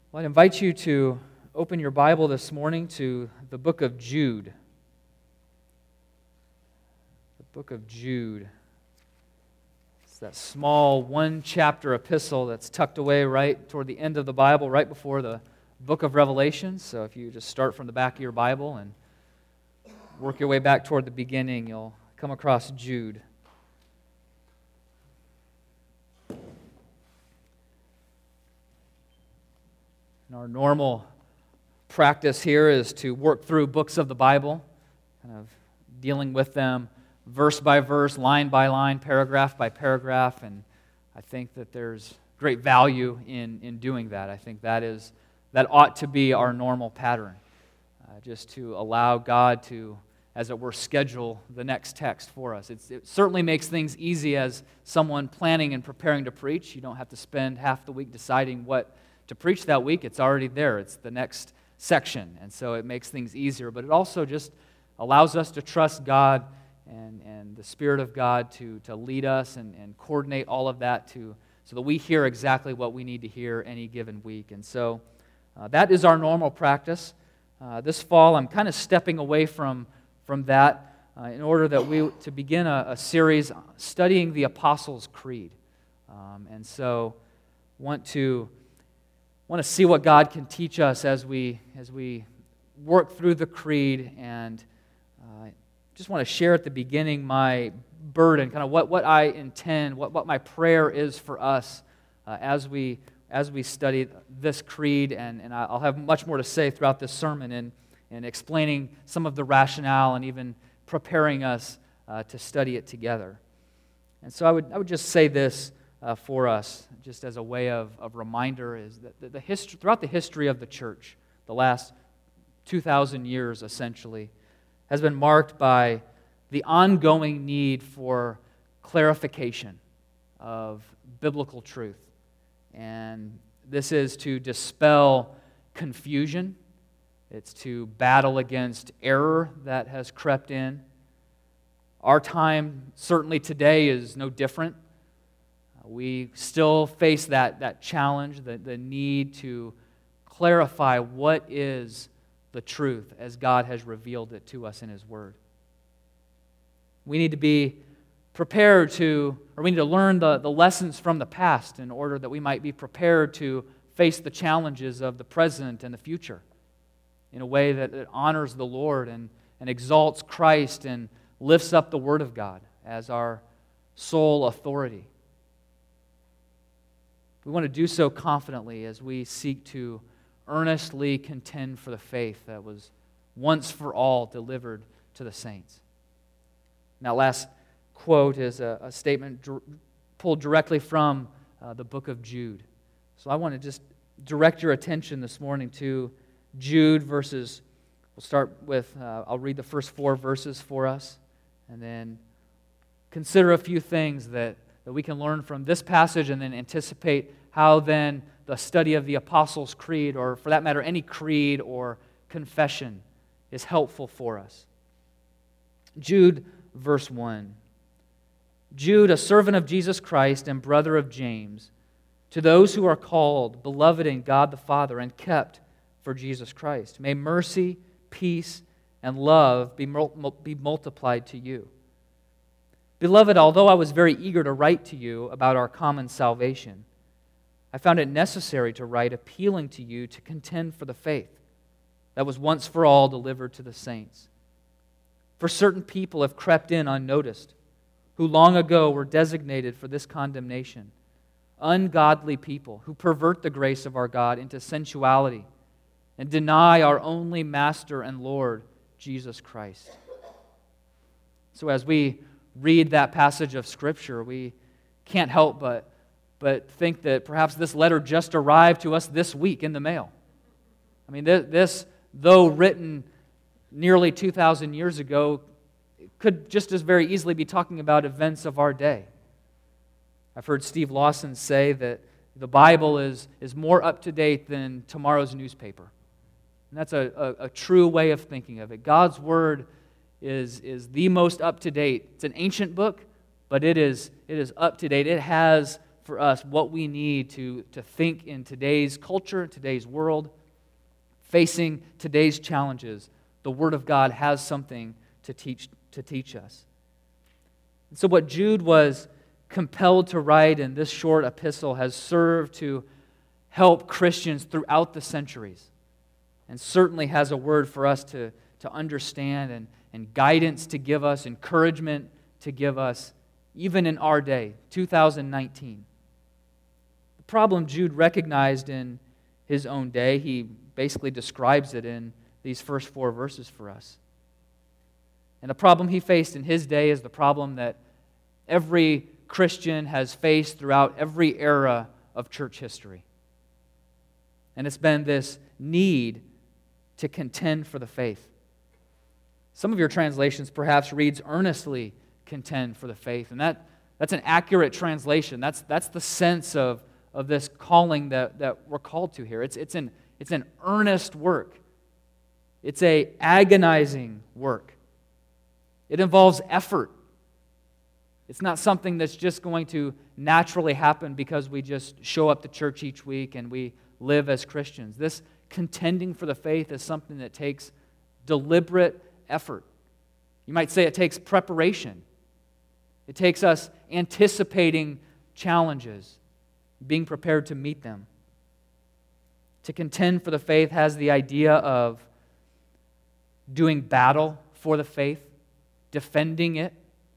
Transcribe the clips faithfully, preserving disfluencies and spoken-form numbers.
Well, I invite you to open your Bible this morning to the book of Jude. The book of Jude. It's that small one-chapter epistle that's tucked away right toward the end of the Bible, right before the book of Revelation. So if you just start from the back of your Bible and work your way back toward the beginning, you'll come across Jude. And our normal practice here is to work through books of the Bible, kind of dealing with them verse by verse, line by line, paragraph by paragraph, and I think that there's great value in, in doing that. I think that is that ought to be our normal pattern, uh, just to allow God to, as it were, schedule the next text for us. It's, it certainly makes things easy as someone planning and preparing to preach. You don't have to spend half the week deciding what to preach that week. It's already there. It's the next section, and so it makes things easier. But it also just allows us to trust God and, and the Spirit of God to, to lead us and, and coordinate all of that to so that we hear exactly what we need to hear any given week. And so uh, that is our normal practice. Uh, this fall, I'm kind of stepping away from, from that uh, in order that we to begin a, a series studying the Apostles' Creed. Um, and so want to want to see what God can teach us as we as we work through the creed, and uh, just want to share at the beginning my burden, kind of what, what I intend, what, what my prayer is for us uh, as we as we study this creed, and, and I'll have much more to say throughout this sermon in, in explaining some of the rationale and even preparing us uh, to study it together. And so I would I would just say this Uh, for us, just as a way of, of reminder, is that the, the history, throughout the history of the church, the last two thousand years essentially, has been marked by the ongoing need for clarification of biblical truth. And this is to dispel confusion. It's to battle against error that has crept in. Our time, certainly today, is no different. We still face that, that challenge, the, the need to clarify what is the truth as God has revealed it to us in His Word. We need to be prepared to, or we need to learn the, the lessons from the past in order that we might be prepared to face the challenges of the present and the future in a way that, that honors the Lord and, and exalts Christ and lifts up the Word of God as our sole authority. We want to do so confidently as we seek to earnestly contend for the faith that was once for all delivered to the saints. Now, last quote is a, a statement dr- pulled directly from uh, the book of Jude. So I want to just direct your attention this morning to Jude verses. We'll start with, uh, I'll read the first four verses for us, and then consider a few things that, that we can learn from this passage, and then anticipate how then the study of the Apostles' Creed, or for that matter, any creed or confession, is helpful for us. Jude, verse one. Jude, a servant of Jesus Christ and brother of James, to those who are called, beloved in God the Father, and kept for Jesus Christ, may mercy, peace, and love be, mul- be multiplied to you. Beloved, although I was very eager to write to you about our common salvation, I found it necessary to write appealing to you to contend for the faith that was once for all delivered to the saints. For certain people have crept in unnoticed, who long ago were designated for this condemnation, ungodly people who pervert the grace of our God into sensuality and deny our only Master and Lord, Jesus Christ. So as we read that passage of Scripture, we can't help but but think that perhaps this letter just arrived to us this week in the mail. I mean, this, though written nearly two thousand years ago, could just as very easily be talking about events of our day. I've heard Steve Lawson say that the Bible is, is more up-to-date than tomorrow's newspaper. And that's a, a, a true way of thinking of it. God's Word is, is the most up-to-date. It's an ancient book, but it is, it is up-to-date. It has for us what we need to, to think in today's culture, today's world, facing today's challenges. The Word of God has something to teach, to teach us. And so what Jude was compelled to write in this short epistle has served to help Christians throughout the centuries, and certainly has a word for us to, to understand and, and guidance to give us, encouragement to give us, even in our day, two thousand nineteen. The problem Jude recognized in his own day, he basically describes it in these first four verses for us. And the problem he faced in his day is the problem that every Christian has faced throughout every era of church history. And it's been this need to contend for the faith. Some of your translations perhaps reads earnestly contend for the faith. And that, that's an accurate translation. That's, that's the sense of, of this calling that, that we're called to here. It's, it's, an, it's an earnest work. It's a agonizing work. It involves effort. It's not something that's just going to naturally happen because we just show up to church each week and we live as Christians. This contending for the faith is something that takes deliberate effort. You might say it takes preparation. It takes us anticipating challenges, being prepared to meet them. To contend for the faith has the idea of doing battle for the faith, defending it,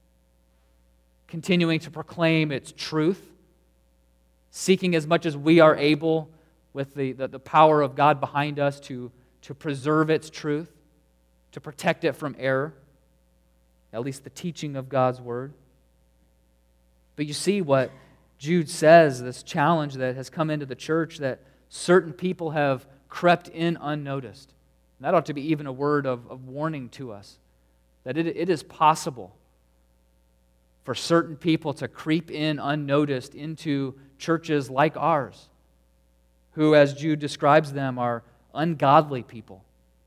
continuing to proclaim its truth, seeking as much as we are able with the, the, the power of God behind us to, to preserve its truth, to protect it from error, at least the teaching of God's Word. But you see what Jude says, this challenge that has come into the church, that certain people have crept in unnoticed. And that ought to be even a word of, of warning to us, that it, it is possible for certain people to creep in unnoticed into churches like ours, who, as Jude describes them, are ungodly people,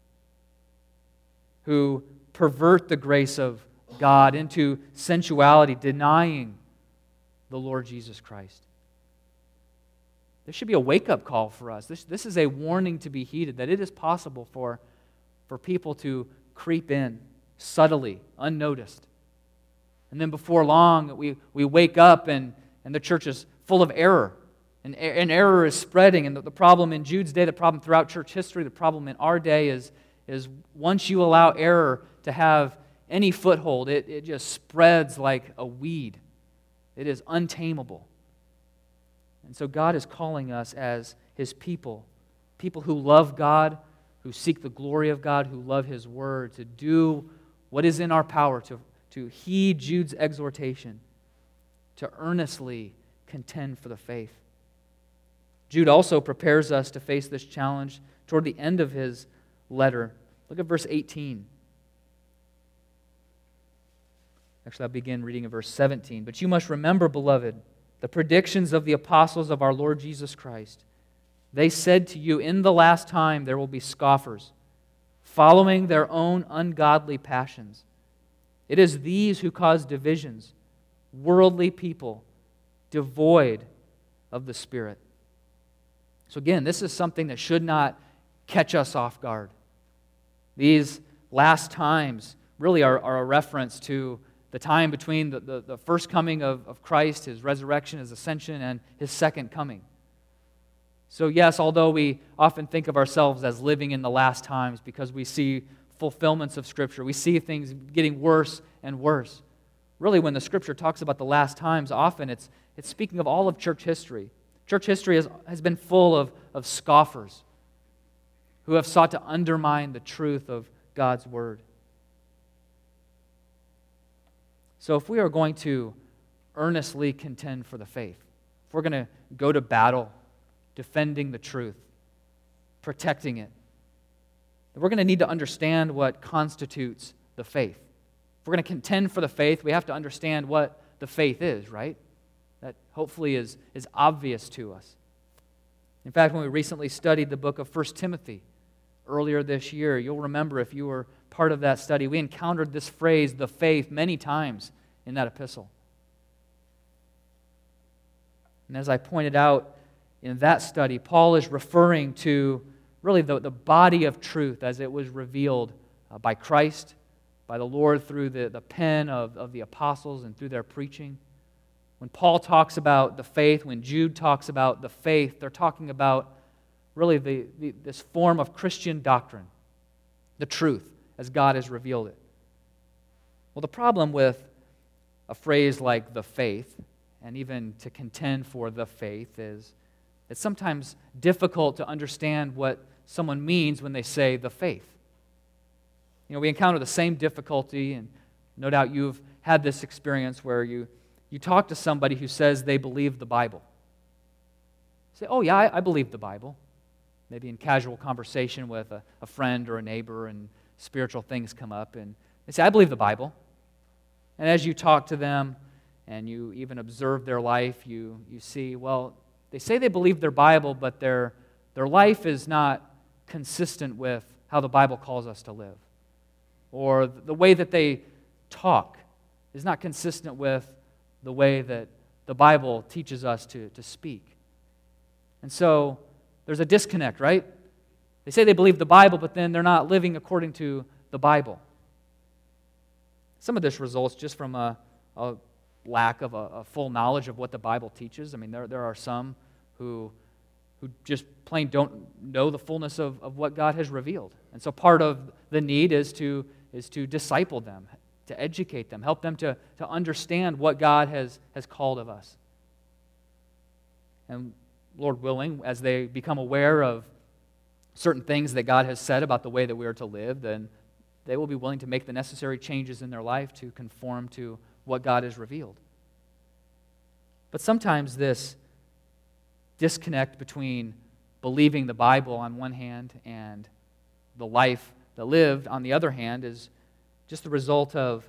who pervert the grace of God into sensuality, denying the Lord Jesus Christ. This should be a wake-up call for us. This, this is a warning to be heeded, that it is possible for, for people to creep in subtly, unnoticed. And then before long, we, we wake up and, and the church is full of error. And, and error is spreading. And the, the problem in Jude's day, the problem throughout church history, the problem in our day is, is once you allow error to have any foothold, it, it just spreads like a weed. It is untamable. And so God is calling us as His people, people who love God, who seek the glory of God, who love His Word, to do what is in our power, to, to heed Jude's exhortation, to earnestly contend for the faith. Jude also prepares us to face this challenge toward the end of his letter. Look at verse eighteen. Actually, I'll begin reading at verse seventeen. But you must remember, beloved, the predictions of the apostles of our Lord Jesus Christ. They said to you, in the last time there will be scoffers, following their own ungodly passions. It is these who cause divisions, worldly people, devoid of the Spirit. So again, this is something that should not catch us off guard. These last times really are, are a reference to the time between the, the, the first coming of, of Christ, His resurrection, His ascension, and His second coming. So yes, although we often think of ourselves as living in the last times because we see fulfillments of Scripture, we see things getting worse and worse. Really, when the Scripture talks about the last times, often it's, it's speaking of all of church history. Church history has, has been full of, of scoffers who have sought to undermine the truth of God's Word. So if we are going to earnestly contend for the faith, if we're going to go to battle defending the truth, protecting it, then we're going to need to understand what constitutes the faith. If we're going to contend for the faith, we have to understand what the faith is, right? That hopefully is, is obvious to us. In fact, when we recently studied the book of First Timothy earlier this year, you'll remember if you were part of that study, we encountered this phrase, the faith, many times in that epistle. And as I pointed out in that study, Paul is referring to really the, the body of truth as it was revealed uh, by Christ, by the Lord through the, the pen of, of the apostles and through their preaching. When Paul talks about the faith, when Jude talks about the faith, they're talking about really the, the, this form of Christian doctrine, the truth, as God has revealed it. Well, the problem with a phrase like the faith, and even to contend for the faith, is it's sometimes difficult to understand what someone means when they say the faith. You know, we encounter the same difficulty, and no doubt you've had this experience where you, you talk to somebody who says they believe the Bible. You say, oh yeah, I, I believe the Bible. Maybe in casual conversation with a, a friend or a neighbor, and spiritual things come up, and they say, I believe the Bible. And as you talk to them, and you even observe their life, you, you see, well, they say they believe their Bible, but their, their life is not consistent with how the Bible calls us to live. Or the way that they talk is not consistent with the way that the Bible teaches us to, to speak. And so there's a disconnect, right? They say they believe the Bible, but then they're not living according to the Bible. Some of this results just from a, a lack of a, a full knowledge of what the Bible teaches. I mean, there, there are some who, who just plain don't know the fullness of, of what God has revealed. And so part of the need is to, is to disciple them, to educate them, help them to, to understand what God has, has called of us. And Lord willing, as they become aware of certain things that God has said about the way that we are to live, then they will be willing to make the necessary changes in their life to conform to what God has revealed. But sometimes this disconnect between believing the Bible on one hand and the life that lived on the other hand is just the result of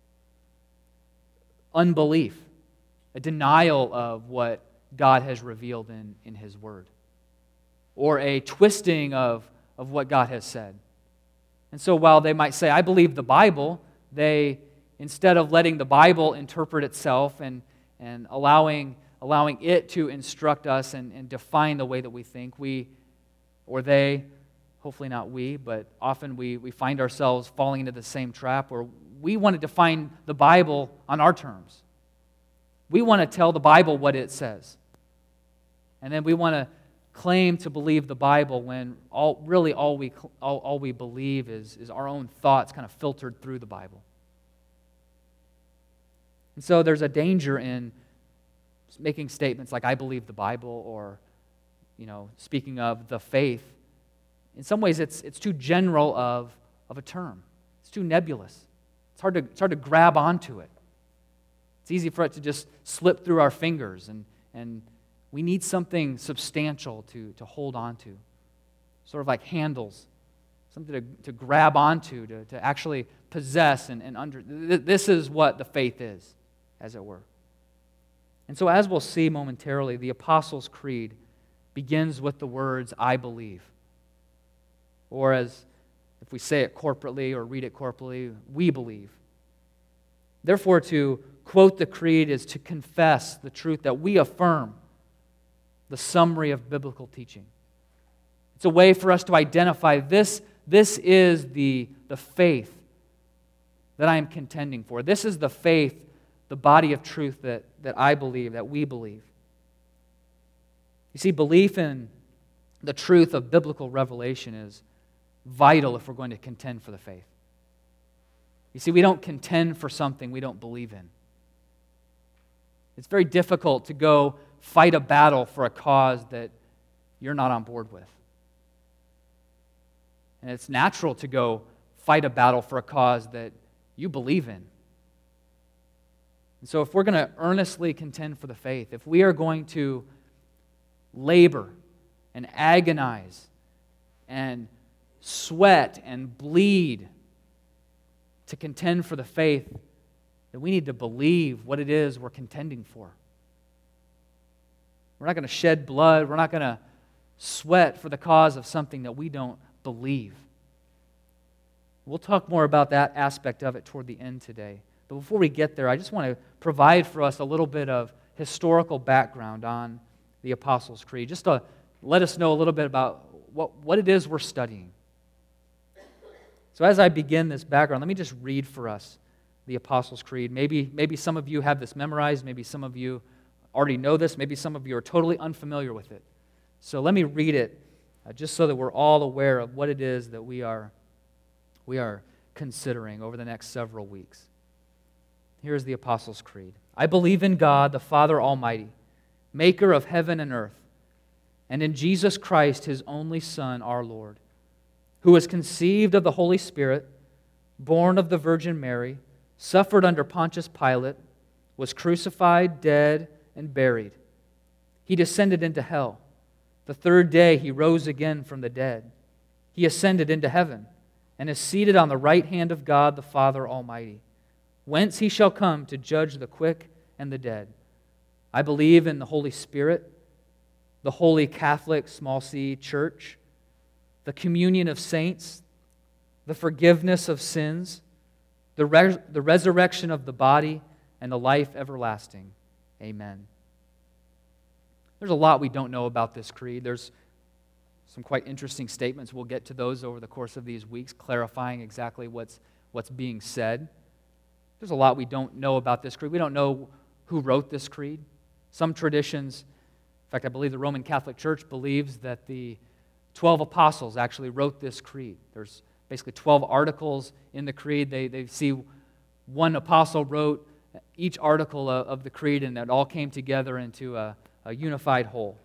unbelief, a denial of what God has revealed in, in His Word, or a twisting of, of what God has said. And so while they might say, I believe the Bible, they, instead of letting the Bible interpret itself and, and allowing, allowing it to instruct us and, and define the way that we think, we, or they, hopefully not we, but often we, we find ourselves falling into the same trap where we want to define the Bible on our terms. We want to tell the Bible what it says. And then we want to claim to believe the Bible when all really all we all, all we believe is, is our own thoughts kind of filtered through the Bible. And so there's a danger in making statements like I believe the Bible, or you know, speaking of the faith. In some ways it's it's too general of, of a term. It's too nebulous. It's hard to it's hard to grab onto it. It's easy for it to just slip through our fingers, and, and we need something substantial to, to hold on to. Sort of like handles, something to, to grab onto, to, to actually possess and, and under. This is what the faith is, as it were. And so as we'll see momentarily, the Apostles' Creed begins with the words, I believe. Or as if we say it corporately or read it corporately, we believe. Therefore, to quote the creed is to confess the truth that we affirm, the summary of biblical teaching. It's a way for us to identify this, this is the, the faith that I am contending for. This is the faith, the body of truth that, that I believe, that we believe. You see, belief in the truth of biblical revelation is vital if we're going to contend for the faith. You see, we don't contend for something we don't believe in. It's very difficult to go fight a battle for a cause that you're not on board with. And it's natural to go fight a battle for a cause that you believe in. And so if we're going to earnestly contend for the faith, if we are going to labor and agonize and sweat and bleed to contend for the faith, then we need to believe what it is we're contending for. We're not going to shed blood. We're not going to sweat for the cause of something that we don't believe. We'll talk more about that aspect of it toward the end today. But before we get there, I just want to provide for us a little bit of historical background on the Apostles' Creed, just to let us know a little bit about what, what it is we're studying. So as I begin this background, let me just read for us the Apostles' Creed. Maybe, maybe some of you have this memorized, maybe some of you already know this, maybe some of you are totally unfamiliar with it. So let me read it uh, just so that we're all aware of what it is that we are, we are considering over the next several weeks. Here's the Apostles' Creed. I believe in God, the Father Almighty, maker of heaven and earth, and in Jesus Christ, His only Son, our Lord, who was conceived of the Holy Spirit, born of the Virgin Mary, suffered under Pontius Pilate, was crucified, dead, and buried. He descended into hell. The third day He rose again from the dead. He ascended into heaven and is seated on the right hand of God the Father Almighty, whence He shall come to judge the quick and the dead. I believe in the Holy Spirit, the Holy Catholic small c Church, the communion of saints, the forgiveness of sins, the, res- the resurrection of the body, and the life everlasting. Amen. There's a lot we don't know about this creed. There's some quite interesting statements. We'll get to those over the course of these weeks, clarifying exactly what's, what's being said. There's a lot we don't know about this creed. We don't know who wrote this creed. Some traditions, in fact, I believe the Roman Catholic Church believes that the twelve apostles actually wrote this creed. There's basically twelve articles in the creed. They, they see one apostle wrote each article of, of the creed, and it all came together into a, a unified whole.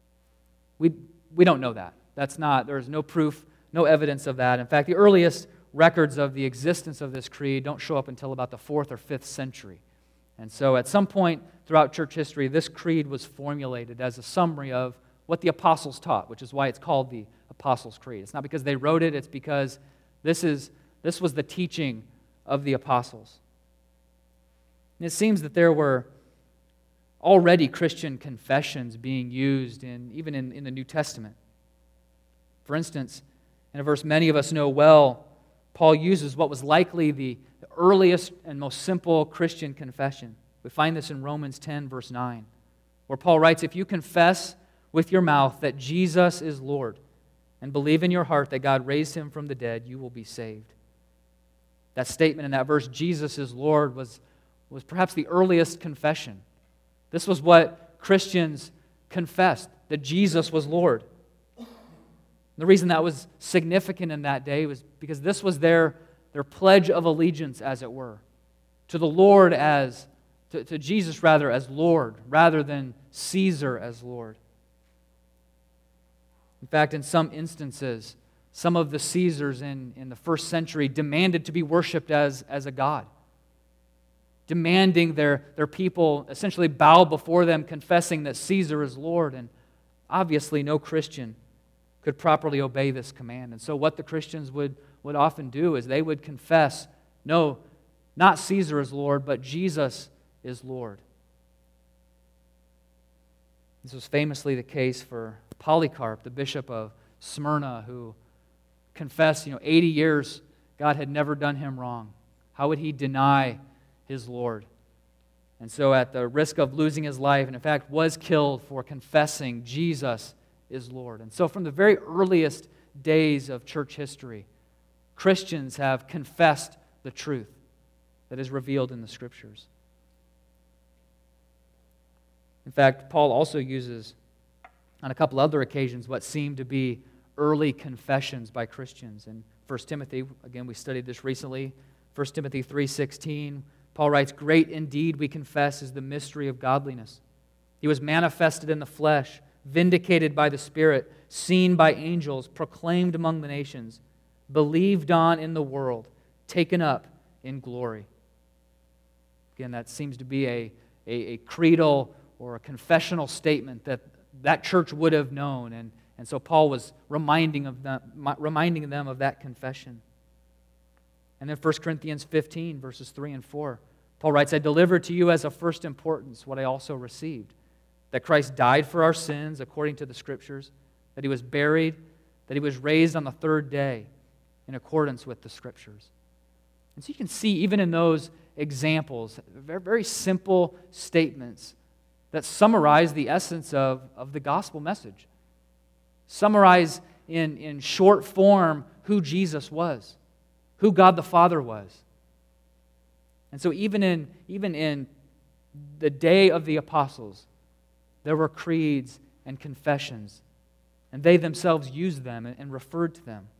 We, we don't know that. That's not, there's no proof, no evidence of that. In fact, the earliest records of the existence of this creed don't show up until about the fourth or fifth century. And so at some point throughout church history, this creed was formulated as a summary of what the apostles taught, which is why it's called the Apostles' Creed. It's not because they wrote it, it's because this is this was the teaching of the apostles. And it seems that there were already Christian confessions being used in even in, in the New Testament. For instance, in a verse many of us know well, Paul uses what was likely the earliest and most simple Christian confession. We find this in Romans ten, verse nine, where Paul writes, if you confess with your mouth that Jesus is Lord and believe in your heart that God raised Him from the dead, you will be saved. That statement in that verse, Jesus is Lord, was, was perhaps the earliest confession. This was what Christians confessed, that Jesus was Lord. The reason that was significant in that day was because this was their, their pledge of allegiance, as it were, to the Lord as, to, to Jesus rather, as Lord, rather than Caesar as Lord. In fact, in some instances, some of the Caesars in, in the first century demanded to be worshipped as, as a god, demanding their, their people essentially bow before them, confessing that Caesar is Lord. And obviously no Christian could properly obey this command. And so what the Christians would, would often do is they would confess, no, not Caesar is Lord, but Jesus is Lord. This was famously the case for Polycarp, the bishop of Smyrna, who confessed, you know, eighty years God had never done him wrong. How would he deny his Lord? And so at the risk of losing his life, and in fact was killed for confessing Jesus is Lord. And so from the very earliest days of church history, Christians have confessed the truth that is revealed in the Scriptures. In fact, Paul also uses on a couple other occasions what seem to be early confessions by Christians. In First Timothy, again, we studied this recently, First Timothy three sixteen, Paul writes, great indeed we confess is the mystery of godliness. He was manifested in the flesh, vindicated by the Spirit, seen by angels, proclaimed among the nations, believed on in the world, taken up in glory. Again, that seems to be a, a, a creedal or a confessional statement that that church would have known. And, and so Paul was reminding, of them, reminding them of that confession. And then First Corinthians fifteen, verses three and four, Paul writes, I delivered to you as of first importance what I also received, that Christ died for our sins according to the Scriptures, that He was buried, that He was raised on the third day in accordance with the Scriptures. And so you can see even in those examples, very, very simple statements, that summarize the essence of, of the gospel message. Summarize in, in short form who Jesus was, who God the Father was. And so even in, even in the day of the apostles, there were creeds and confessions, and they themselves used them and, and referred to them.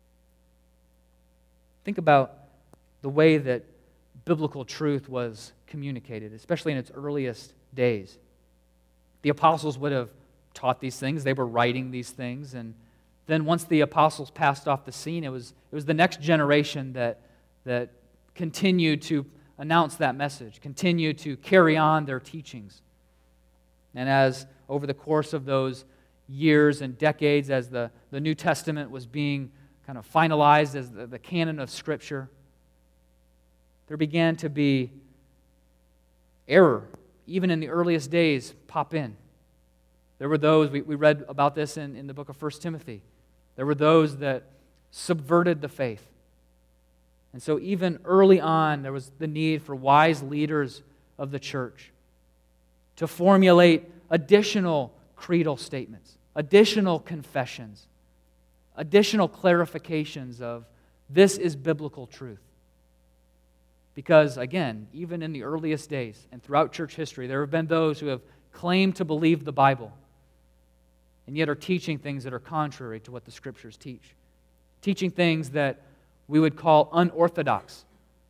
Think about the way that biblical truth was communicated, especially in its earliest days. The apostles would have taught these things. They were writing these things. And then once the apostles passed off the scene, it was, it was the next generation that, that continued to announce that message, continued to carry on their teachings. And as over the course of those years and decades, as the, the New Testament was being kind of finalized as the, the canon of Scripture, there began to be error, even in the earliest days, pop in. There were those, we, we read about this in, in the book of First Timothy, there were those that subverted the faith. And so even early on, there was the need for wise leaders of the church to formulate additional creedal statements, additional confessions, additional clarifications of this is biblical truth. Because, again, even in the earliest days and throughout church history, there have been those who have claimed to believe the Bible and yet are teaching things that are contrary to what the Scriptures teach. Teaching things that we would call unorthodox.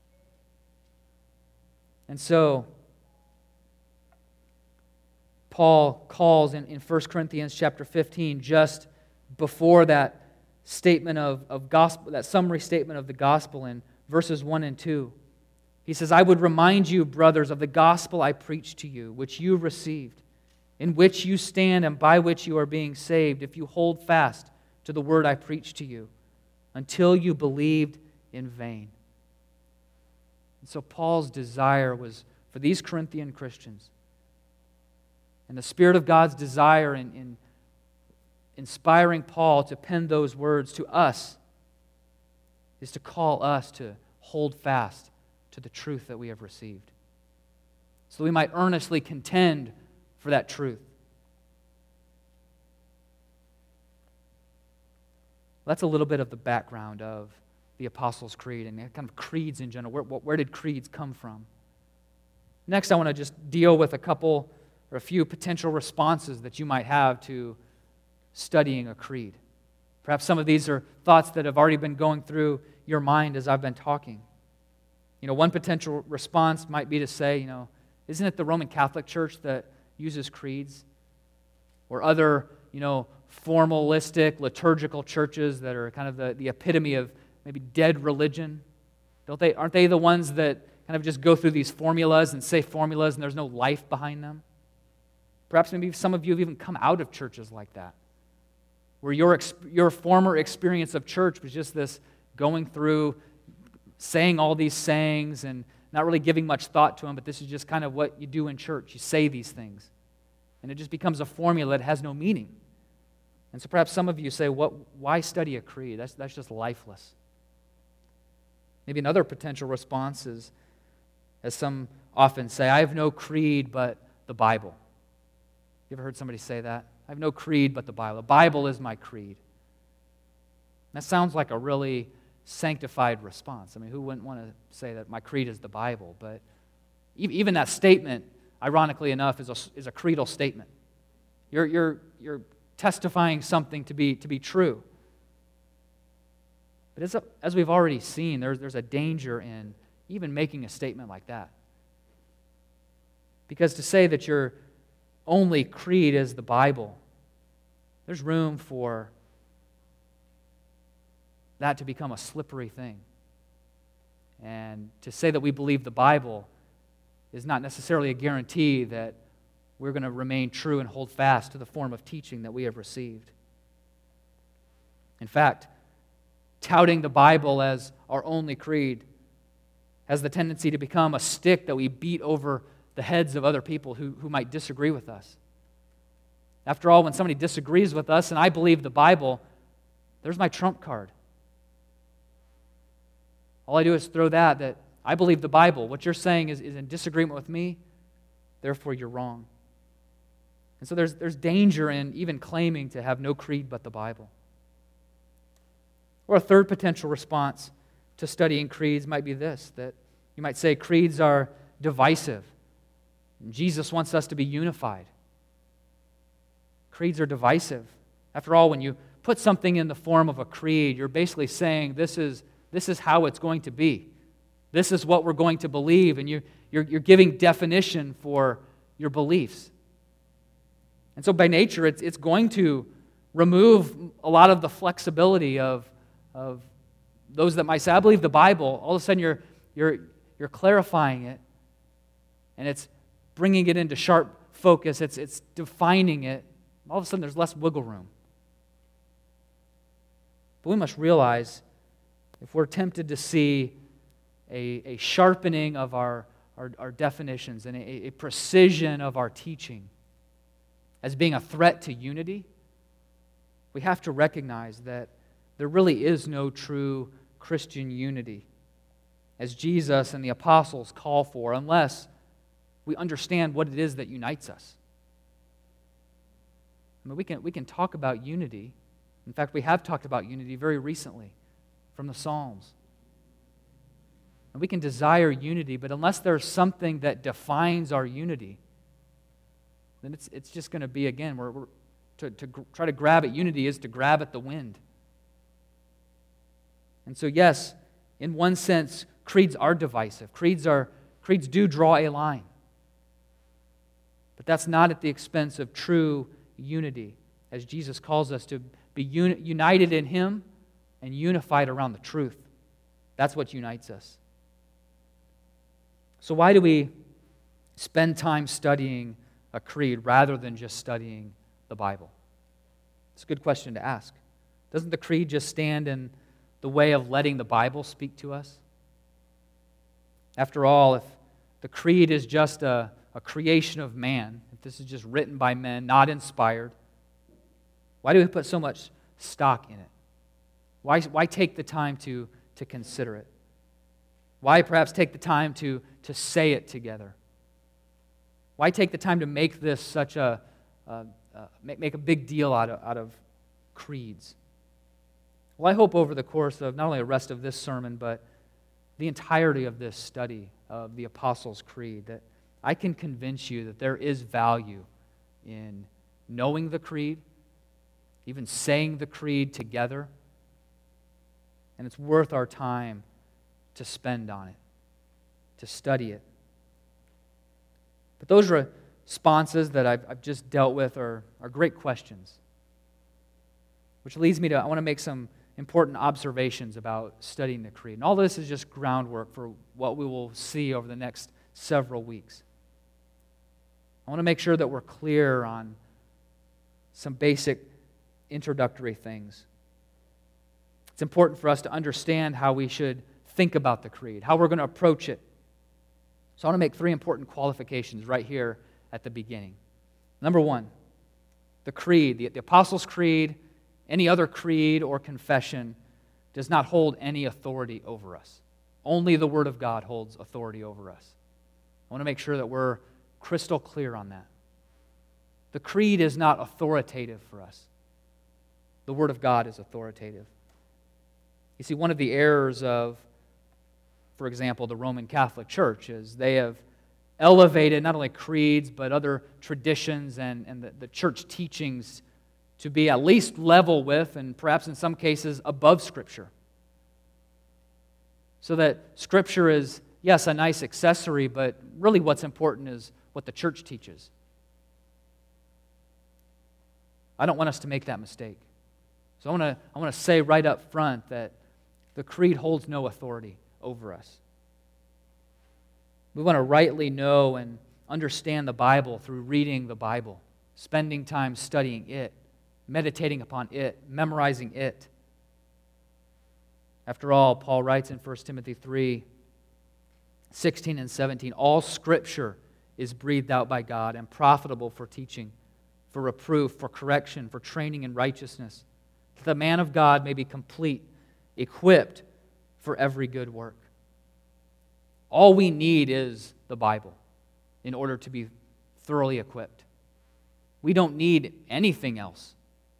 And so, Paul calls in, in First Corinthians chapter fifteen, just before that statement of, of gospel, that summary statement of the gospel in verses one and two. He says, I would remind you, brothers, of the gospel I preached to you, which you received, in which you stand and by which you are being saved, if you hold fast to the word I preached to you, until you believed in vain. And so Paul's desire was for these Corinthian Christians, and the Spirit of God's desire in, in inspiring Paul to pen those words to us is to call us to hold fast to the truth that we have received, so we might earnestly contend for that truth. That's a little bit of the background of the Apostles' Creed and kind of creeds in general. Where, where did creeds come from? Next, I want to just deal with a couple or a few potential responses that you might have to studying a creed. Perhaps some of these are thoughts that have already been going through your mind as I've been talking. You know, one potential response might be to say, you know, isn't it the Roman Catholic Church that uses creeds? Or other, you know, formalistic, liturgical churches that are kind of the, the epitome of maybe dead religion? Don't they, aren't they the ones that kind of just go through these formulas and say formulas and there's no life behind them? Perhaps maybe some of you have even come out of churches like that, where your, your former experience of church was just this going through saying all these sayings and not really giving much thought to them, but this is just kind of what you do in church. You say these things. And it just becomes a formula that has no meaning. And so perhaps some of you say, "What? Why study a creed? That's, that's just lifeless." Maybe another potential response is, as some often say, "I have no creed but the Bible." You ever heard somebody say that? "I have no creed but the Bible. The Bible is my creed." That sounds like a really sanctified response. I mean, who wouldn't want to say that my creed is the Bible? But even that statement, ironically enough, is a, is a creedal statement. You're, you're, you're testifying something to be, to be true. But as, a, as we've already seen, there's, there's a danger in even making a statement like that. Because to say that your only creed is the Bible, there's room for that to become a slippery thing. And to say that we believe the Bible is not necessarily a guarantee that we're going to remain true and hold fast to the form of teaching that we have received. In fact, touting the Bible as our only creed has the tendency to become a stick that we beat over the heads of other people who, who might disagree with us. After all, when somebody disagrees with us and I believe the Bible, there's my trump card. All I do is throw that, that I believe the Bible. What you're saying is, is in disagreement with me, therefore you're wrong. And so there's, there's danger in even claiming to have no creed but the Bible. Or a third potential response to studying creeds might be this, that you might say creeds are divisive. Jesus wants us to be unified. Creeds are divisive. After all, when you put something in the form of a creed, you're basically saying this is, this is how it's going to be. This is what we're going to believe, and you, you're, you're giving definition for your beliefs. And so by nature, it's, it's going to remove a lot of the flexibility of, of those that might say, I believe the Bible. All of a sudden, you're, you're, you're clarifying it, and it's bringing it into sharp focus. It's, it's defining it. All of a sudden, there's less wiggle room. But we must realize, if we're tempted to see a, a sharpening of our, our, our definitions and a, a precision of our teaching as being a threat to unity, we have to recognize that there really is no true Christian unity, as Jesus and the apostles call for, unless we understand what it is that unites us. I mean, we can, we can talk about unity. In fact, we have talked about unity very recently from the Psalms. And we can desire unity, but unless there's something that defines our unity, then it's, it's just going to be, again, we're, we're to, to gr- try to grab at unity is to grab at the wind. And so, yes, in one sense, creeds are divisive. Creeds are creeds do draw a line. But that's not at the expense of true unity, as Jesus calls us to be uni- united in Him and unified around the truth. That's what unites us. So why do we spend time studying a creed rather than just studying the Bible? It's a good question to ask. Doesn't the creed just stand in the way of letting the Bible speak to us? After all, if the creed is just a, a creation of man, if this is just written by men, not inspired, why do we put so much stock in it? Why, why take the time to, to consider it? Why perhaps take the time to, to say it together? Why take the time to make this such a, uh, uh, make, make a big deal out of, out of creeds? Well, I hope over the course of not only the rest of this sermon, but the entirety of this study of the Apostles' Creed, that I can convince you that there is value in knowing the creed, even saying the creed together, and it's worth our time to spend on it, to study it. But those responses that I've, I've just dealt with are, are great questions, which leads me to, I want to make some important observations about studying the creed. And all this is just groundwork for what we will see over the next several weeks. I want to make sure that we're clear on some basic introductory things. It's important for us to understand how we should think about the creed, how we're going to approach it. So I want to make three important qualifications right here at the beginning. Number one, the creed, the, the Apostles' Creed, any other creed or confession does not hold any authority over us. Only the Word of God holds authority over us. I want to make sure that we're crystal clear on that. The creed is not authoritative for us. The Word of God is authoritative. You see, one of the errors of, for example, the Roman Catholic Church is they have elevated not only creeds but other traditions and, and the, the church teachings to be at least level with, and perhaps in some cases above Scripture. So that Scripture is, yes, a nice accessory, but really what's important is what the church teaches. I don't want us to make that mistake. So I want to I want to say right up front that the creed holds no authority over us. We want to rightly know and understand the Bible through reading the Bible, spending time studying it, meditating upon it, memorizing it. After all, Paul writes in First Timothy three, sixteen and seventeen, all Scripture is breathed out by God and profitable for teaching, for reproof, for correction, for training in righteousness, that the man of God may be complete, equipped for every good work. All we need is the Bible in order to be thoroughly equipped. We don't need anything else.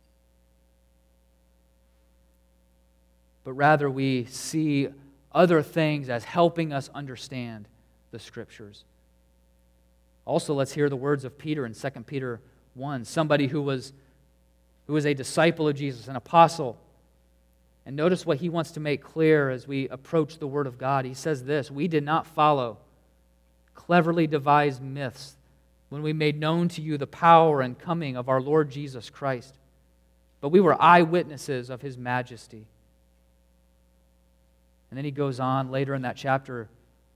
But rather we see other things as helping us understand the Scriptures. Also, let's hear the words of Peter in Second Peter one, somebody who was, who was a disciple of Jesus, an apostle. And notice what he wants to make clear as we approach the Word of God. He says this, "We did not follow cleverly devised myths when we made known to you the power and coming of our Lord Jesus Christ, but we were eyewitnesses of His majesty." And then he goes on later in that chapter,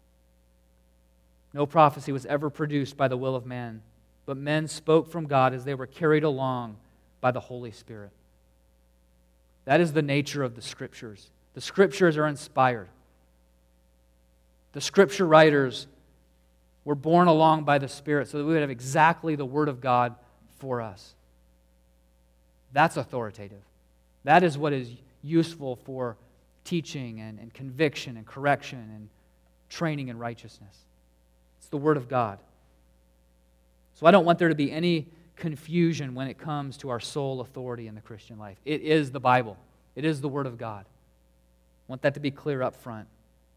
"No prophecy was ever produced by the will of man, but men spoke from God as they were carried along by the Holy Spirit." That is the nature of the Scriptures. The Scriptures are inspired. The Scripture writers were borne along by the Spirit so that we would have exactly the Word of God for us. That's authoritative. That is what is useful for teaching and, and conviction and correction and training in righteousness. It's the Word of God. So I don't want there to be any confusion when it comes to our sole authority in the Christian life. It is the Bible. It is the Word of God. I want that to be clear up front.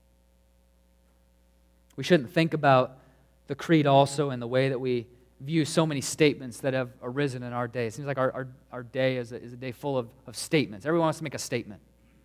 We shouldn't think about the creed also in the way that we view so many statements that have arisen in our day. It seems like our, our, our day is a, is a day full of, of statements. Everyone wants to make a statement.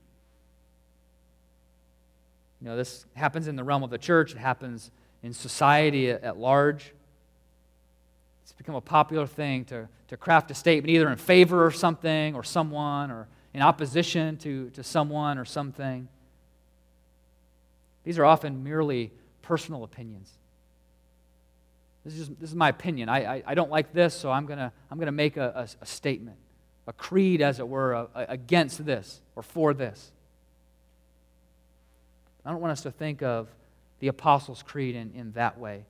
You know, this happens in the realm of the church. It happens in society at, at large. It's become a popular thing to, to craft a statement either in favor of something or someone or in opposition to, to someone or something. These are often merely personal opinions. This is, just, this is my opinion. I, I, I don't like this, so I'm going to I'm gonna make a, a, a statement, a creed, as it were, a, a, against this or for this. I don't want us to think of the Apostles' Creed in, in that way.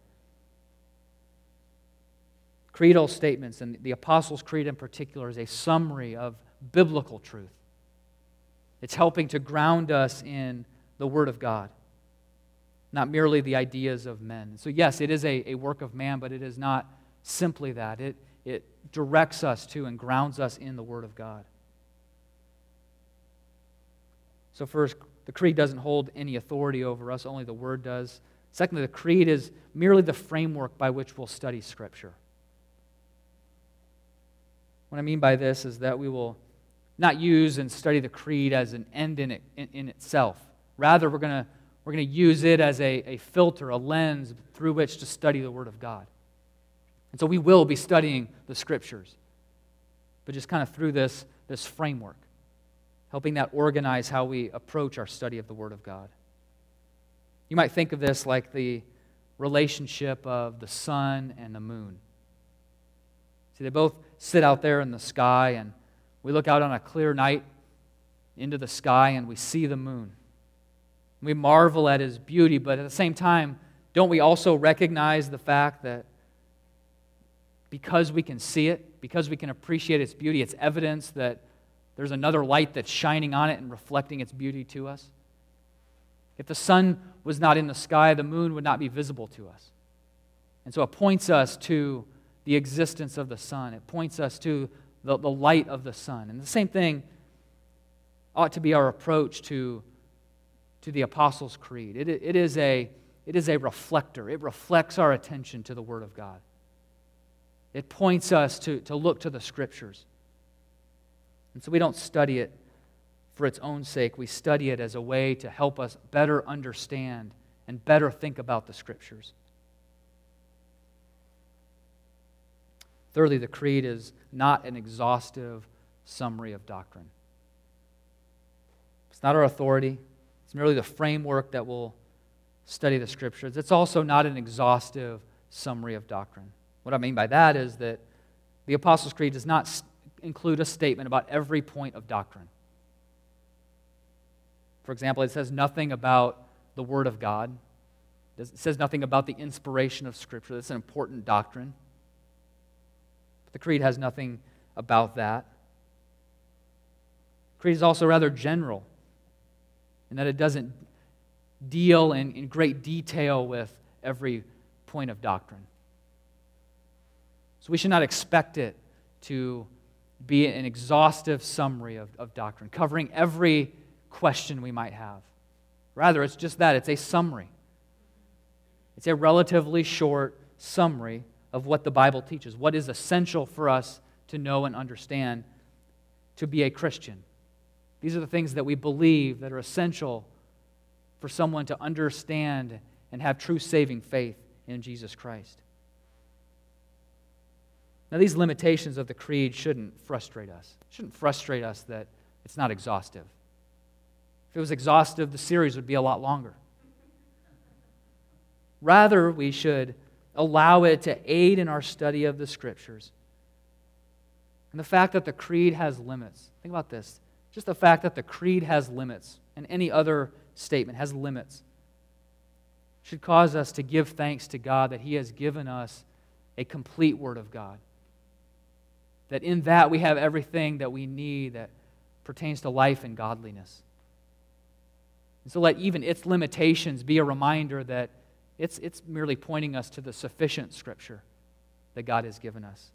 Creedal statements, and the Apostles' Creed in particular, is a summary of biblical truth. It's helping to ground us in the Word of God, not merely the ideas of men. So yes, it is a, a work of man, but it is not simply that. It, it directs us to and grounds us in the Word of God. So first, the creed doesn't hold any authority over us, only the Word does. Secondly, the creed is merely the framework by which we'll study Scripture. What I mean by this is that we will not use and study the creed as an end in, it, in, in itself. Rather, we're going to we're going to use it as a, a filter, a lens through which to study the Word of God. And so we will be studying the Scriptures, but just kind of through this, this framework, helping that organize how we approach our study of the Word of God. You might think of this like the relationship of the sun and the moon. See, they both sit out there in the sky, and we look out on a clear night into the sky, and we see the moon. We marvel at His beauty, but at the same time, don't we also recognize the fact that because we can see it, because we can appreciate its beauty, it's evidence that there's another light that's shining on it and reflecting its beauty to us? If the sun was not in the sky, the moon would not be visible to us. And so it points us to the existence of the sun. It points us to the, the light of the sun. And the same thing ought to be our approach to, to the Apostles' Creed. It, it, is a, it is a reflector. It reflects our attention to the Word of God. It points us to, to look to the Scriptures. And so we don't study it for its own sake. We study it as a way to help us better understand and better think about the Scriptures. Thirdly, the creed is not an exhaustive summary of doctrine. It's not our authority. It's merely the framework that will study the Scriptures. It's also not an exhaustive summary of doctrine. What I mean by that is that the Apostles' Creed does not include a statement about every point of doctrine. For example, it says nothing about the Word of God. It says nothing about the inspiration of Scripture. That's an important doctrine. But the Creed has nothing about that. The Creed is also rather general in that it doesn't deal in, in great detail with every point of doctrine. So we should not expect it to be an exhaustive summary of, of doctrine, covering every question we might have. Rather, it's just that. It's a summary. It's a relatively short summary of what the Bible teaches, what is essential for us to know and understand to be a Christian. These are the things that we believe that are essential for someone to understand and have true saving faith in Jesus Christ. Now, these limitations of the creed shouldn't frustrate us. It shouldn't frustrate us that it's not exhaustive. If it was exhaustive, the series would be a lot longer. Rather, we should allow it to aid in our study of the Scriptures. And the fact that the creed has limits. Think about this. Just the fact that the creed has limits, and any other statement has limits, should cause us to give thanks to God that He has given us a complete Word of God. That in that we have everything that we need that pertains to life and godliness. And so let even its limitations be a reminder that it's, it's merely pointing us to the sufficient Scripture that God has given us.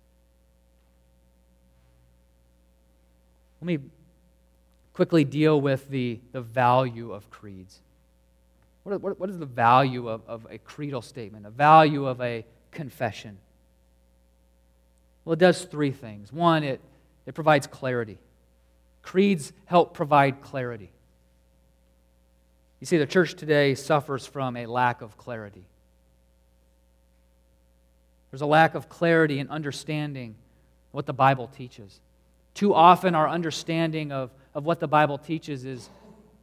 Let me quickly deal with the, the value of creeds. What, what, what is the value of, of a creedal statement, a value of a confession? Well, it does three things. One, it, it provides clarity. Creeds help provide clarity. You see, the church today suffers from a lack of clarity. There's a lack of clarity in understanding what the Bible teaches. Too often our understanding of, of what the Bible teaches is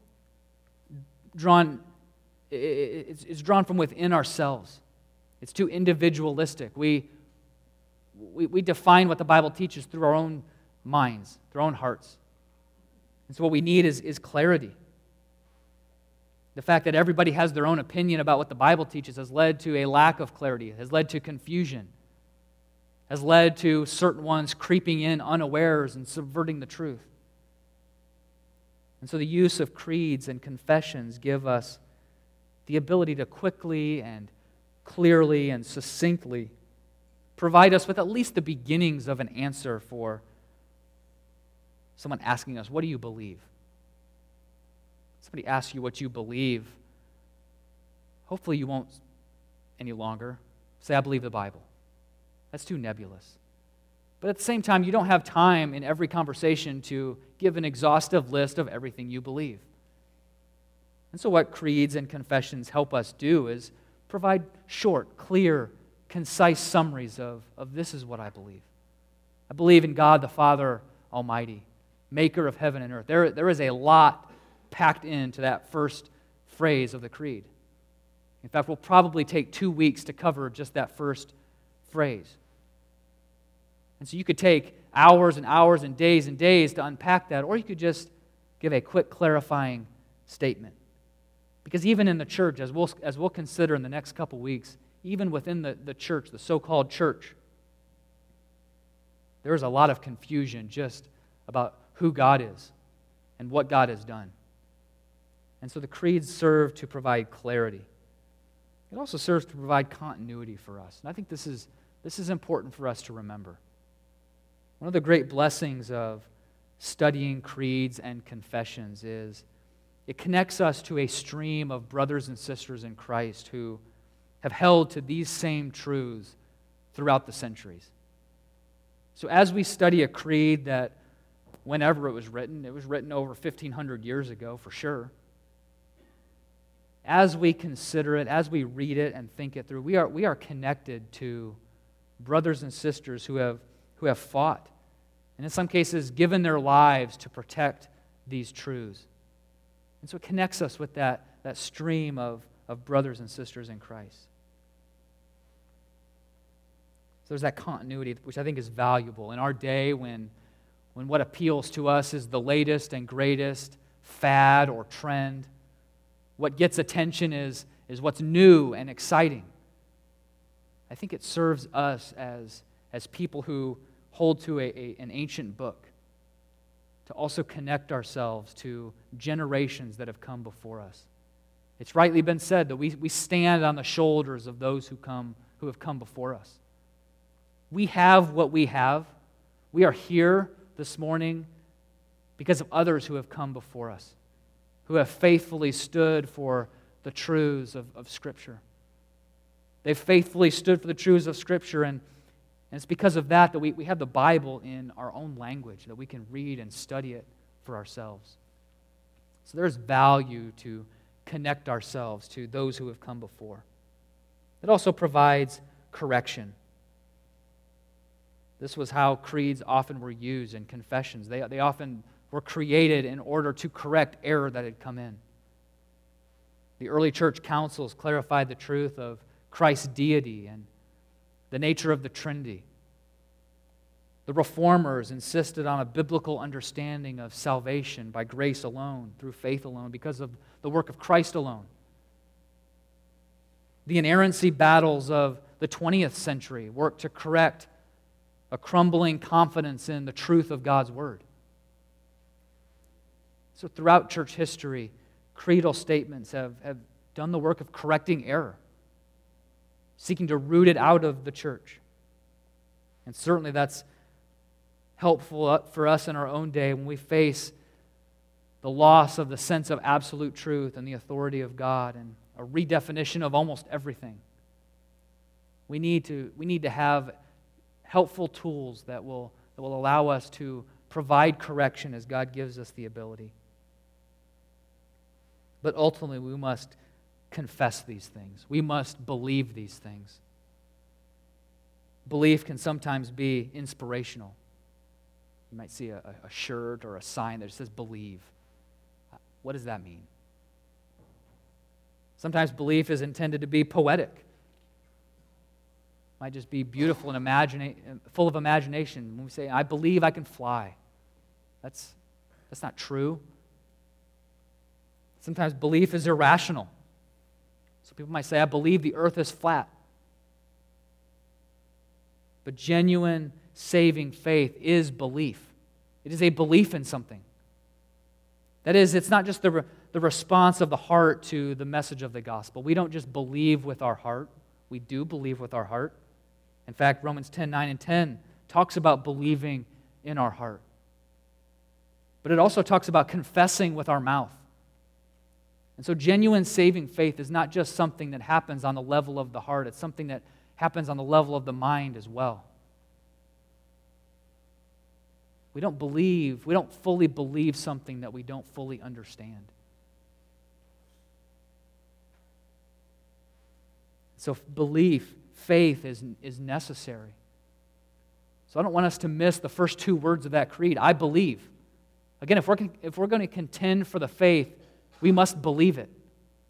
drawn, it's, it's drawn from within ourselves. It's too individualistic. We, we, we define what the Bible teaches through our own minds, through our own hearts. And so what we need is, is clarity. The fact that everybody has their own opinion about what the Bible teaches has led to a lack of clarity, has led to confusion, has led to certain ones creeping in unawares and subverting the truth. And so the use of creeds and confessions give us the ability to quickly and clearly and succinctly provide us with at least the beginnings of an answer for someone asking us, what do you believe? Somebody asks you what you believe, hopefully you won't any longer say, I believe the Bible. That's too nebulous. But at the same time, you don't have time in every conversation to give an exhaustive list of everything you believe. And so what creeds and confessions help us do is provide short, clear, concise summaries of, of this is what I believe. I believe in God the Father Almighty, maker of heaven and earth. There, there is a lot packed into that first phrase of the creed. In fact, we'll probably take two weeks to cover just that first phrase. And so you could take hours and hours and days and days to unpack that, or you could just give a quick clarifying statement. Because even in the church, as we'll, as we'll consider in the next couple weeks, even within the, the church, the so-called church, there is a lot of confusion just about who God is and what God has done. And so the creeds serve to provide clarity. It also serves to provide continuity for us. And I think this is, this is important for us to remember. One of the great blessings of studying creeds and confessions is it connects us to a stream of brothers and sisters in Christ who have held to these same truths throughout the centuries. So as we study a creed that whenever it was written, it was written over fifteen hundred years ago for sure. As we consider it, as we read it and think it through, we are, we are connected to brothers and sisters who have, who have fought, and in some cases given their lives to protect these truths. And so it connects us with that, that stream of, of brothers and sisters in Christ. So there's that continuity, which I think is valuable in our day when, when what appeals to us is the latest and greatest fad or trend. What gets attention is, is what's new and exciting. I think it serves us as, as people who hold to a, a, an ancient book to also connect ourselves to generations that have come before us. It's rightly been said that we, we stand on the shoulders of those who come who have come before us. We have what we have. We are here this morning because of others who have come before us, who have faithfully stood for the truths of, of Scripture. They've faithfully stood for the truths of Scripture, and, and it's because of that that we, we have the Bible in our own language, that we can read and study it for ourselves. So there's value to connect ourselves to those who have come before. It also provides correction. This was how creeds often were used in confessions. They, they often were created in order to correct error that had come in. The early church councils clarified the truth of Christ's deity and the nature of the Trinity. The reformers insisted on a biblical understanding of salvation by grace alone, through faith alone, because of the work of Christ alone. The inerrancy battles of the twentieth century worked to correct a crumbling confidence in the truth of God's Word. So throughout church history, creedal statements have, have done the work of correcting error, seeking to root it out of the church. And certainly that's helpful for us in our own day when we face the loss of the sense of absolute truth and the authority of God and a redefinition of almost everything. We need to, we need to have helpful tools that will, that will allow us to provide correction as God gives us the ability. But ultimately, we must confess these things. We must believe these things. Belief can sometimes be inspirational. You might see a, a shirt or a sign that says believe. What does that mean? Sometimes belief is intended to be poetic. It might just be beautiful and imagina- full of imagination. When we say, I believe I can fly, that's, that's not true. Sometimes belief is irrational. So people might say, I believe the earth is flat. But genuine saving faith is belief. It is a belief in something. That is, it's not just the, re- the response of the heart to the message of the gospel. We don't just believe with our heart. We do believe with our heart. In fact, Romans ten, nine, and ten talks about believing in our heart. But it also talks about confessing with our mouth. And so genuine saving faith is not just something that happens on the level of the heart. It's something that happens on the level of the mind as well. We don't believe, we don't fully believe something that we don't fully understand. So belief, faith is, is necessary. So I don't want us to miss the first two words of that creed. I believe. Again, if we're, if we're going to contend for the faith, we must believe it.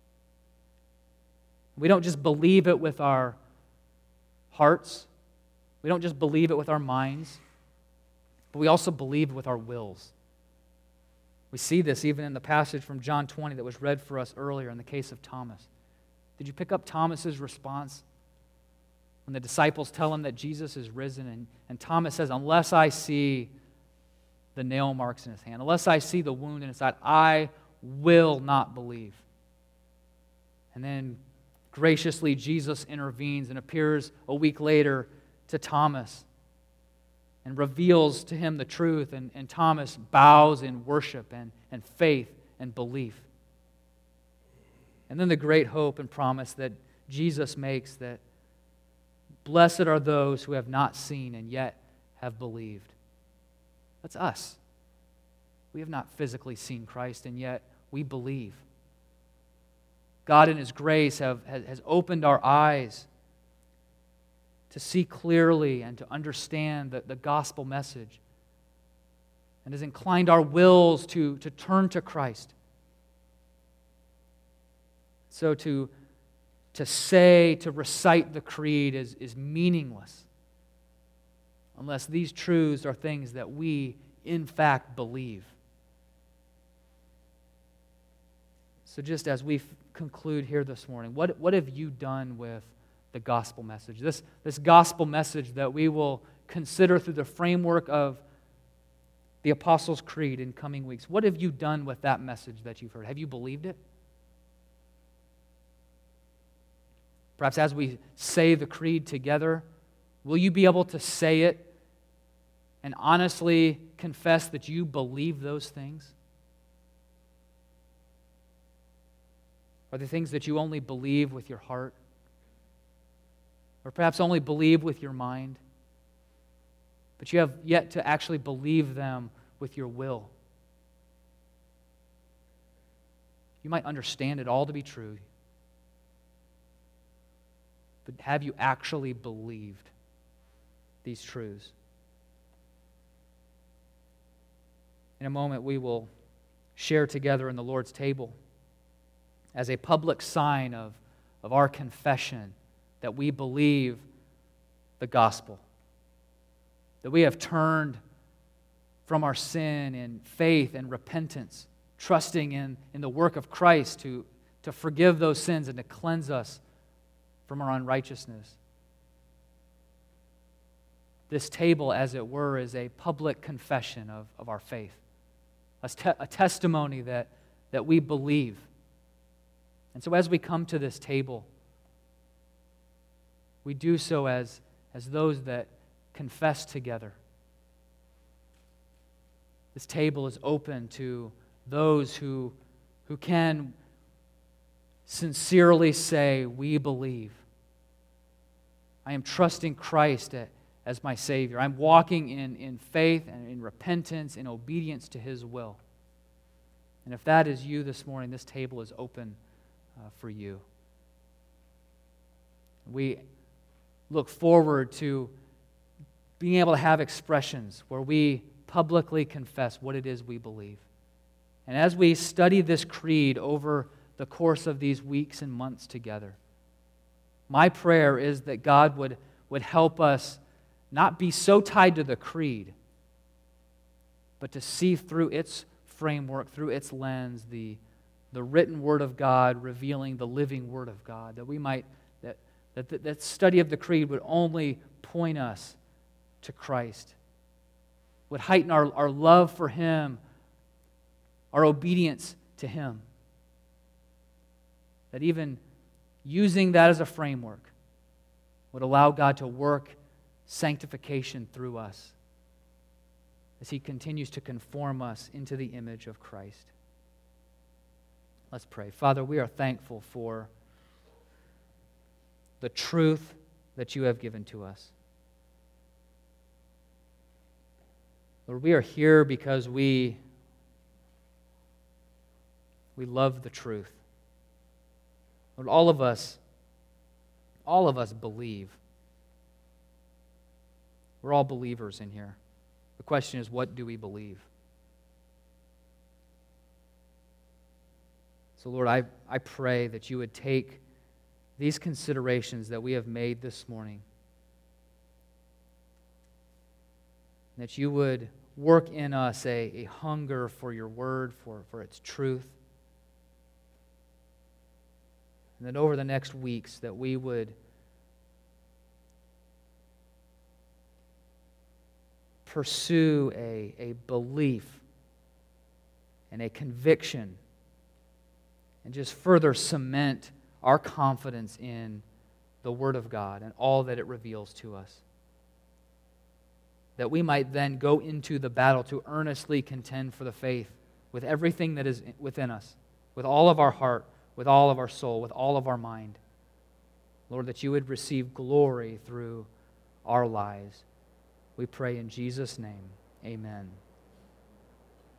We don't just believe it with our hearts. We don't just believe it with our minds. But we also believe it with our wills. We see this even in the passage from John twenty that was read for us earlier in the case of Thomas. Did you pick up Thomas's response? When the disciples tell him that Jesus is risen, and, and Thomas says, unless I see the nail marks in his hand, unless I see the wound in his side, I will not believe. And then graciously Jesus intervenes and appears a week later to Thomas and reveals to him the truth, and, and Thomas bows in worship and, and faith and belief. And then the great hope and promise that Jesus makes, that blessed are those who have not seen and yet have believed. That's us. We have not physically seen Christ, and yet we believe. God in His grace have, has opened our eyes to see clearly and to understand the, the gospel message, and has inclined our wills to, to turn to Christ. So to, to say, to recite the creed is, is meaningless unless these truths are things that we, in fact, believe. So just as we conclude here this morning, what, what have you done with the gospel message? This, this gospel message that we will consider through the framework of the Apostles' Creed in coming weeks. What have you done with that message that you've heard? Have you believed it? Perhaps as we say the creed together, will you be able to say it and honestly confess that you believe those things? Are they things that you only believe with your heart? Or perhaps only believe with your mind? But you have yet to actually believe them with your will. You might understand it all to be true, but have you actually believed these truths? In a moment, we will share together in the Lord's table as a public sign of, of our confession that we believe the gospel, that we have turned from our sin in faith and repentance, trusting in, in the work of Christ to, to forgive those sins and to cleanse us from our unrighteousness. This table, as it were, is a public confession of, of our faith, a, te- a testimony that, that we believe. And so as we come to this table, we do so as, as those that confess together. This table is open to those who, who can sincerely say, we believe. I am trusting Christ as my Savior. I'm walking in, in faith and in repentance, in obedience to His will. And if that is you this morning, this table is open uh, for you. We look forward to being able to have expressions where we publicly confess what it is we believe. And as we study this creed over the course of these weeks and months together, my prayer is that God would, would help us not be so tied to the creed, but to see through its framework, through its lens, the, the written Word of God revealing the living Word of God, that we might, that, that, that, that study of the creed would only point us to Christ, would heighten our, our love for Him, our obedience to Him. That even using that as a framework would allow God to work sanctification through us as He continues to conform us into the image of Christ. Let's pray. Father, we are thankful for the truth that You have given to us. Lord, we are here because we, we love the truth. Lord, all of us, all of us believe. We're all believers in here. The question is, what do we believe? So, Lord, I, I pray that You would take these considerations that we have made this morning, that You would work in us a, a hunger for Your word, for, for its truth. And that over the next weeks that we would pursue a, a belief and a conviction and just further cement our confidence in the Word of God and all that it reveals to us. That we might then go into the battle to earnestly contend for the faith with everything that is within us, with all of our heart, with all of our soul, with all of our mind. Lord, that You would receive glory through our lives. We pray in Jesus' name. Amen.